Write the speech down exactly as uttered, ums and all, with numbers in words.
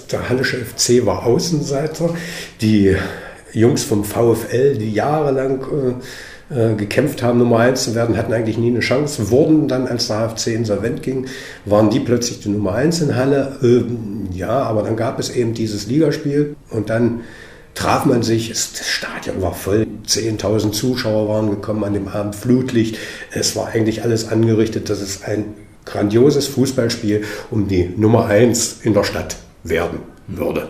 der Hallische F C war Außenseiter. Die Jungs vom VfL, die jahrelang äh, gekämpft haben, Nummer eins zu werden, hatten eigentlich nie eine Chance, wurden dann, als der H F C insolvent ging, waren die plötzlich die Nummer eins in Halle. Ähm, ja, aber dann gab es eben dieses Ligaspiel und dann traf man sich, das Stadion war voll, zehntausend Zuschauer waren gekommen an dem Abend, Flutlicht, es war eigentlich alles angerichtet, dass es ein grandioses Fußballspiel um die Nummer eins in der Stadt werden würde.